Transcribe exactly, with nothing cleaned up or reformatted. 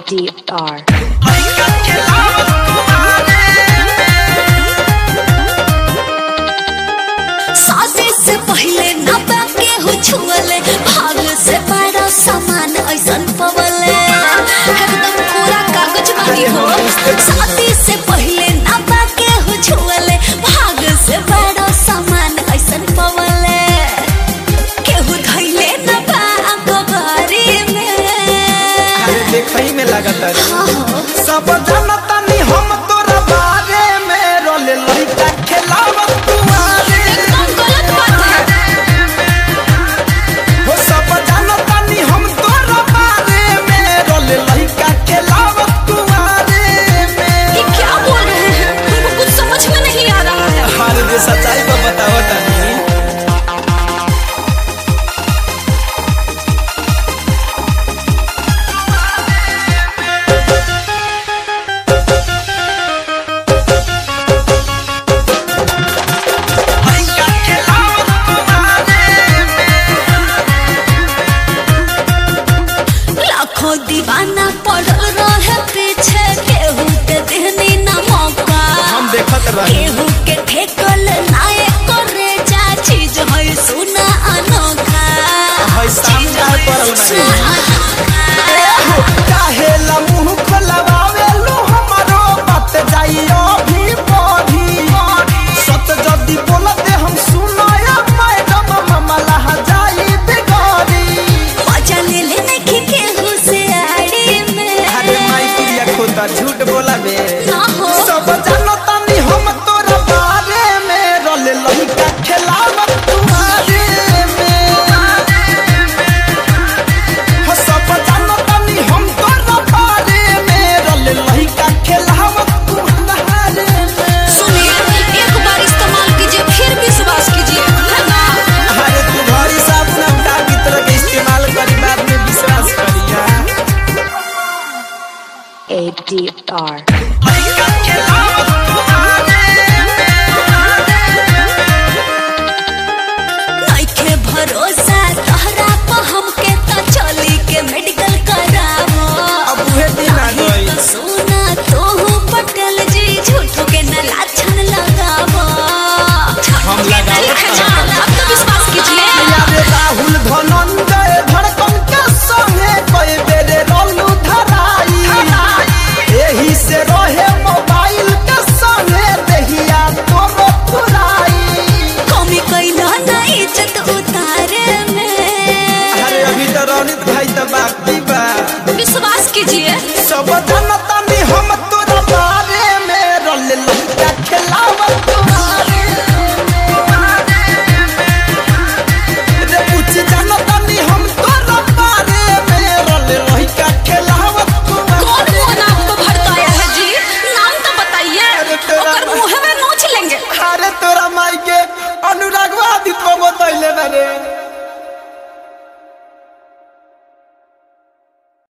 D R शादी से पहले ना बाके हो छुअले भाग से बड़ा सामान ऐसन पवले एकदम पूरा कागज बाकी हो। शादी से पहले ना बाके हो छुअले भाग से बड़ा सामान ऐसन पवले केहू धइले ना बा अंगवारी में। अरे देखई में लागत रे सब जनता नी हम तोरा बारे में रोले लइका खेलावत तुम्हारे एकदम गलत बात है। हो सब जनता नी हम तोरा बारे में रोले लइका खेलावत तुम्हारे में। ये क्या बोल रहे हैं हमको कुछ समझ में नहीं आ रहा है। हर दे सच्चाई को बताओ तनी लाखों दीवाना पड़ल रहे पीछे केहू के देहनी ना मौका हम देखत रही केहू के ठेकल नाए करे जा चीज है सुना अनोखा है सामने आए पड़ल सुना नहीं काहे ला मुंह खोलवावे लो हमरो बात जाइयो भी पढ़ी सत जदी बोलते हम सुनाया मैडम मामला जाई बिगड़ी मजा ले ले नहीं केहू से आड़ी में। अरे माई कुलिया खोता झूठ बोला बे ना हो सब जानता नी हम तोरा बारे में रोले लइका खेलावत तुम्हारे में हो सब जानता नी हम तोरा बारे में रोले लइका खेलावत तुम्हारे में। सुनिए एक बार इस्तेमाल कीजिए फिर विश्वास कीजिए है ना। अरे तू घरी साबुन उठा की तरह के इस्तेमाल करी बाद में विश्वास करिया A D R लइका खेलावत तुम्हारे नइखे भरोसा तोहरा पर हमके त चली के मेडिकल करावो। अब उहे दिन आ गई तो सुना तोहू पटेल जी झूठो के न लाछन लगावो। हम लगावत ठीक है चलो अब तो विश्वास कीजिए। यारे राहुल धनंजय धड़कन के संगे कई बेरे रोलू धराई एही से रहे मोबाइल के संगे देहिया तोरो फुराई कमी कैला ना इज्जत उतारे में। अरे अभी तो रौनित भाई तो बाकी बा विश्वास कीजिए सब जनता नी हम तोरा बारे में रोले लइका खेलावत